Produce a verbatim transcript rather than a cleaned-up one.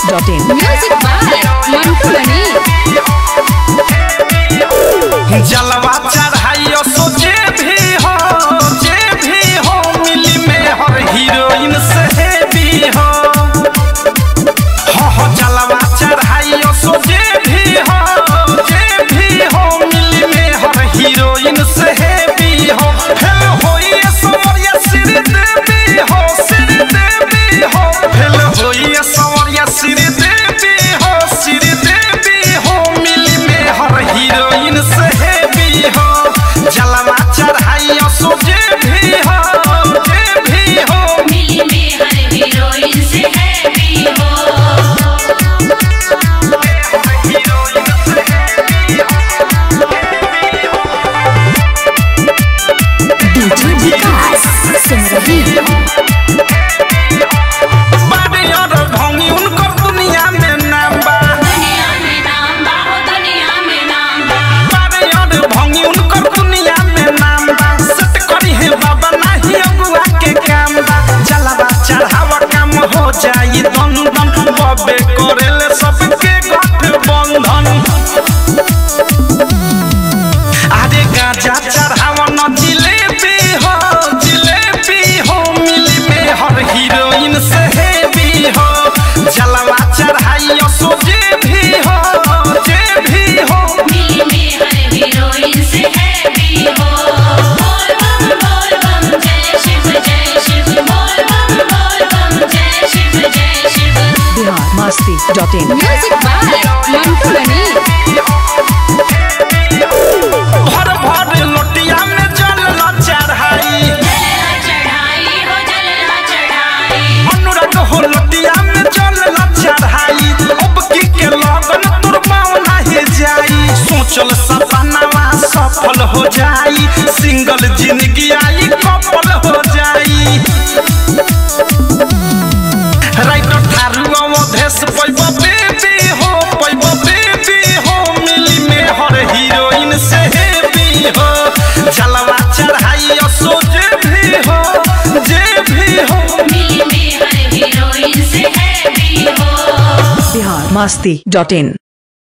Dot in. Music by Mantu Mani. जलवा चढ़ाइयो सो जे भी हो जे भी हो मिली में हर हीरोइन से भी हो हो जलवा चढ़ाइयो सो जे भी हो जे भी हो मिली में हर हीरोइन से भी हो फेल होई सवरिया सिर देवी हो सिर देवी हो फेल होई सवरिया सिर देवी हो सिर देवी हो मिली में हर हीरोइन से हो जलवा चढ़ाइयो सो जे भी हो जे भी हो मिली में हर हीरोइन से है भी हो डीजे विकास सुन रही बाबे और भंगी उनकर दुनिया में नाम बा दुनिया में नाम बा हो दुनिया में नाम बा बाबे और भंगी उनकर दुनिया में नाम बा सट करी है बाबा नहीं अगुआ के काम बा जलवा चढ़ावा काम हो जाई दन दन बबे करेले सबके गठ बंधन आरे गाजा चढ़ावा न जिलेबी हो जिलेबी हो मिली में हर हीरोइन से भी हो जलवा चढ़ाइयो सो जे भी हो जे भी हो मिली में हर हीरोइन से है भी हो बोल बम बोल बम जय शिव जय शिव बोल बम बोल बम जय शिव जय Shiv Bihar Masti dot in. Music by Mantu Mani. भर भर लोटिया में जल न चढ़ाई जलना चढ़ाई हो जलना चढ़ाई अनुराग हो लोटिया में जल न चढ़ाई अब की के लगन तुर पाँव नहीं जाई सोचल सपनावा सफल हो जाई सिंगल जिंदगी आई कपल हो जाई राइटर थारू अवधेश पैब बेबी हो पैब बेबी हो मिली में हर हीरोइन से भी हो जलवा चढ़ाइयो सो जे भी हो जे भी हो मिली में हर हीरोइन से है भी हो बिहार मस्ती डॉट इन।